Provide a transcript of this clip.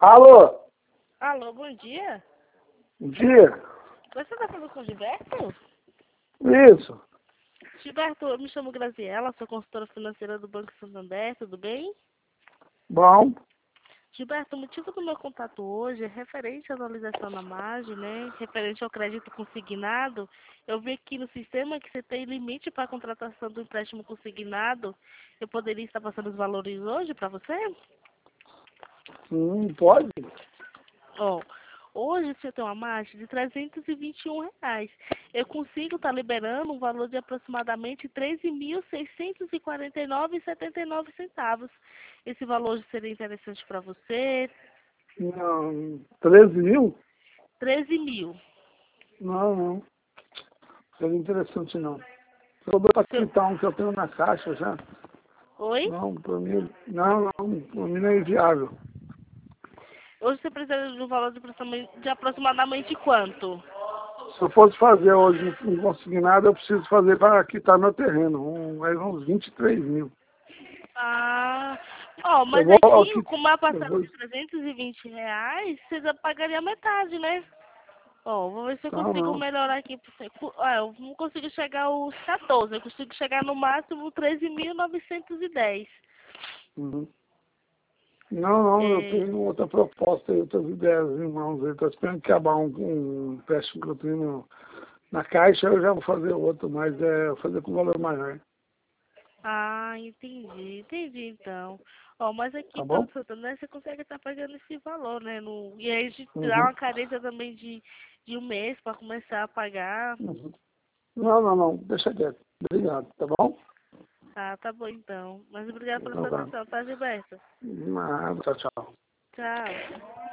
Alô? Alô, bom dia. Bom dia. Você está falando com o Gilberto? Isso. Gilberto, eu me chamo Graziela, sou consultora financeira do Banco Santander, tudo bem? Bom. Gilberto, o motivo do meu contato hoje é referente à atualização da margem, né? Referente ao crédito consignado. Eu vi aqui no sistema que você tem limite para a contratação do empréstimo consignado. Eu poderia estar passando os valores hoje para você? Pode? Ó, hoje você tem uma margem de R$ 321. Eu consigo estar liberando um valor de aproximadamente R$ 13.649,79. Esse valor seria interessante para você? Não. 13 mil? 13 mil. Não. Seria interessante não. Sobrou para Seu- quitar um que eu tenho na caixa já. Oi? Não, para mim. Não. Para mim não é inviável. Hoje você precisa de um valor de aproximadamente quanto? Se eu fosse fazer hoje um consignado, eu preciso fazer para quitar meu terreno. Uns 23 mil. Ah, Eu mas vou ao aqui, que. com uma Eu parcela vou. de R$ 320, você já pagaria metade, né? Vou ver se eu consigo Não. melhorar aqui. Eu não consigo chegar aos 14, eu consigo chegar no máximo 13.910. Uhum. Não, eu É, tenho outra proposta aí, outras ideias, irmãos. Eu estou esperando acabar um empréstimo que eu tenho na caixa, eu já vou fazer outro, mas vou fazer com valor maior, entendi então. Mas aqui tá pelo bom? Santander você consegue estar pagando esse valor, né? E aí a gente dá Uhum. uma carência também de um mês para começar a pagar. Uhum. Não, deixa quieto. Obrigado, tá bom? Ah, tá bom então. Mas obrigada pela Então sua tá. atenção, tá, Gilberto? Nada, tchau. Tchau.